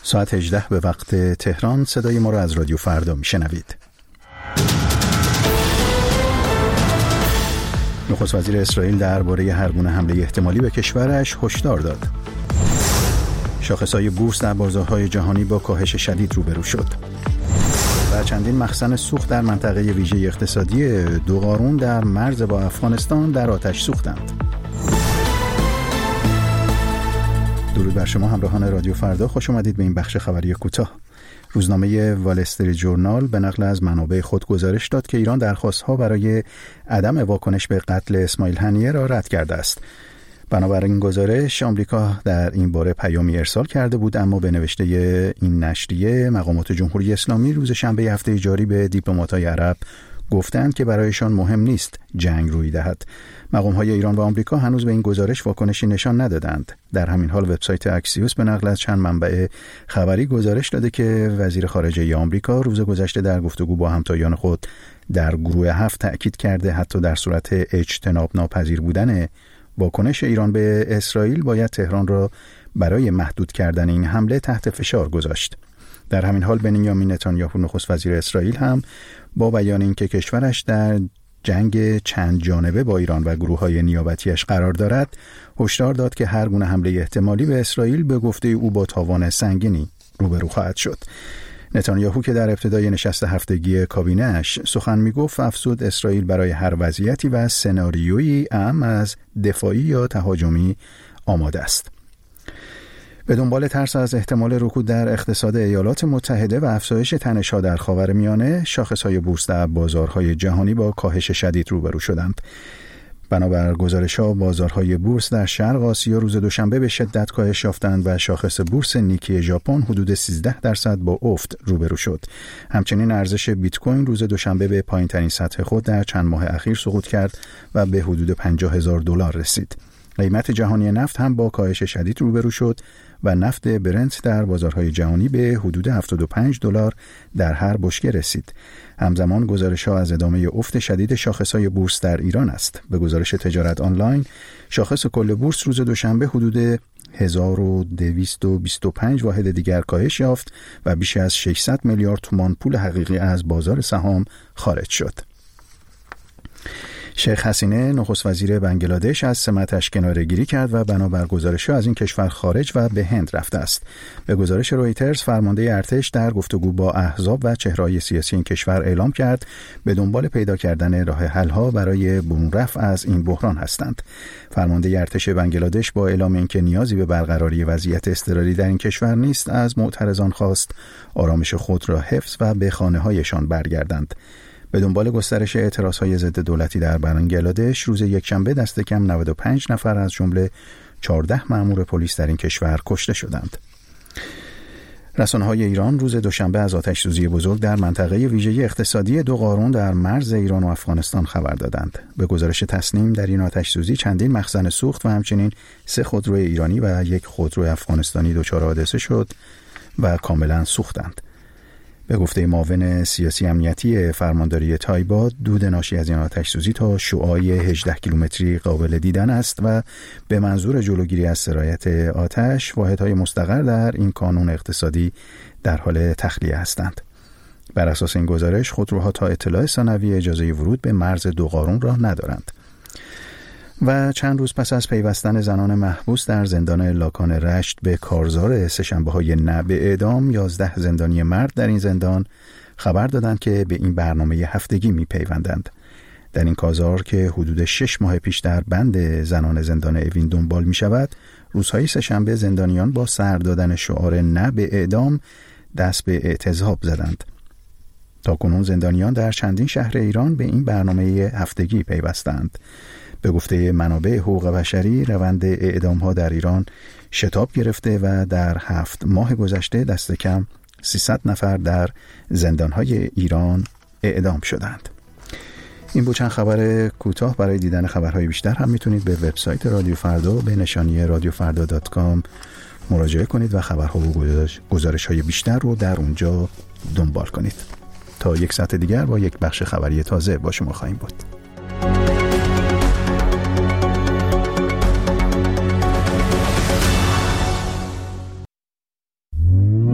ساعت 18 به وقت تهران صدای ما را از رادیو فردا میشنوید. نخست وزیر اسرائیل درباره هر گونه حمله احتمالی به کشورش هشدار داد. شاخص‌های بورس در بازارهای جهانی با کاهش شدید روبرو شد. و چندین مخزن سوخت در منطقه ویژه اقتصادی دوغارون در مرز با افغانستان در آتش سوختند. درود بر شما همراهان رادیو فردا، خوش آمدید به این بخش خبری کوتاه. روزنامه وال استریت ژورنال به نقل از منابع خود گزارش داد که ایران درخواست‌ها برای عدم واکنش به قتل اسماعیل هنیه را رد کرده است. بنابراین گزارش آمریکا در این باره پیامی ارسال کرده بود، اما به نوشته این نشریه مقامات جمهوری اسلامی روز شنبه هفته جاری به دیپلمات‌های عرب گفتند که برایشان مهم نیست جنگ روی دهد. مقام‌های ایران و آمریکا هنوز به این گزارش واکنشی نشان ندادند. در همین حال وبسایت اکسیوس به نقل از چند منبع خبری گزارش داده که وزیر خارجه آمریکا روز گذشته در گفتگو با همتایان خود در گروه 7 تأکید کرده حتی در صورت اجتناب ناپذیر بودن واکنش ایران به اسرائیل باید تهران را برای محدود کردن این حمله تحت فشار گذاشت. در همین حال بنیامین نتانیاهو نخست وزیر اسرائیل هم با بیان اینکه کشورش در جنگ چند جانبه با ایران و گروه‌های نیابتیش قرار دارد، هشدار داد که هر گونه حمله احتمالی به اسرائیل به گفته او با تاوان سنگینی روبرو خواهد شد. نتانیاهو که در ابتدای نشست هفتگی کابینه‌اش سخن می‌گفت، افزود اسرائیل برای هر وضعیتی و سناریویی اعم از دفاعی یا تهاجمی آماده است. به دنبال ترس از احتمال رکود در اقتصاد ایالات متحده و افزایش تنش‌ها در خاورمیانه، شاخص‌های بورس در بازارهای جهانی با کاهش شدید روبرو شدند. بنابر گزارش‌ها بازارهای بورس در شرق آسیا روز دوشنبه به شدت کاهش یافتند و شاخص بورس نیکی ژاپن حدود 13% با افت روبرو شد. همچنین ارزش بیت کوین روز دوشنبه به پایین‌ترین سطح خود در چند ماه اخیر سقوط کرد و به حدود $50,000 رسید. قیمت جهانی نفت هم با کاهش شدید روبرو شد و نفت برنت در بازارهای جهانی به حدود $75 در هر بشکه رسید. همزمان گزارش‌ها از ادامه افت شدید شاخص‌های بورس در ایران است. به گزارش تجارت آنلاین، شاخص کل بورس روز دوشنبه حدود 1225 واحد دیگر کاهش یافت و بیش از 600 میلیارد تومان پول حقیقی از بازار سهام خارج شد. شیخ حسینه نخست وزیر بنگلادش از سمتش کناره‌گیری کرد و بنابر گزارش‌ها از این کشور خارج و به هند رفته است. به گزارش رویترز، فرمانده ارتش در گفتگو با احزاب و چهره‌های سیاسی این کشور اعلام کرد به دنبال پیدا کردن راه حل‌ها برای برون رفت از این بحران هستند. فرمانده ارتش بنگلادش با اعلام اینکه نیازی به برقراری وضعیت اضطراری در این کشور نیست، از معترضان خواست آرامش خود را حفظ و به خانه‌هایشان برگردند. به دنبال گسترش اعتراضهای ضد دولتی در بنگلادش، روز یکشنبه دست کم 95 نفر از جمله 14 مأمور پلیس در این کشور کشته شدند. رسانه‌های ایران روز دوشنبه از آتش‌سوزی بزرگ در منطقه ویژه اقتصادی دوغارون در مرز ایران و افغانستان خبر دادند. به گزارش تسنیم، در این آتش‌سوزی چندین مخزن سوخت و همچنین 3 خودرو ایرانی و 1 خودرو افغانستانی دچار حادثه شد و کاملا سوختند. به گفته معاون سیاسی امنیتی فرمانداری تایباد، دود ناشی از این آتش‌سوزی تا شعاع 18 کیلومتری قابل دیدن است و به منظور جلوگیری از سرایت آتش، واحدهای مستقر در این کانون اقتصادی در حال تخلیه هستند. بر اساس این گزارش، خودروها تا اطلاع ثانوی اجازه ورود به مرز دوغارون را ندارند. و چند روز پس از پیوستن زنان محبوس در زندان لاکان رشت به کارزار سه‌شنبه‌های نه به اعدام، 11 زندانی مرد در این زندان خبر دادند که به این برنامه هفتگی می‌پیوندند. در این کارزار که حدود 6 ماه پیش در بند زنان زندان اوین دنبال می‌شود، روزهای سه‌شنبه زندانیان با سر دادن شعار نه به اعدام دست به اعتضاب زدند. تاکنون زندانیان در چندین شهر ایران به این برنامه هفتگی پیوستند. به گفته منابع حقوق بشری، روند اعدام‌ها در ایران شتاب گرفته و در 7 ماه گذشته دست کم 300 نفر در زندان‌های ایران اعدام شدند. این بود چند خبر کوتاه. برای دیدن خبرهای بیشتر هم میتونید به وبسایت رادیو فردا به نشانی radiofarda.com مراجعه کنید و خبرها و گزارش‌های بیشتر رو در اونجا دنبال کنید. تا یک ساعت دیگر با یک بخش خبری تازه با شما خواهیم بود.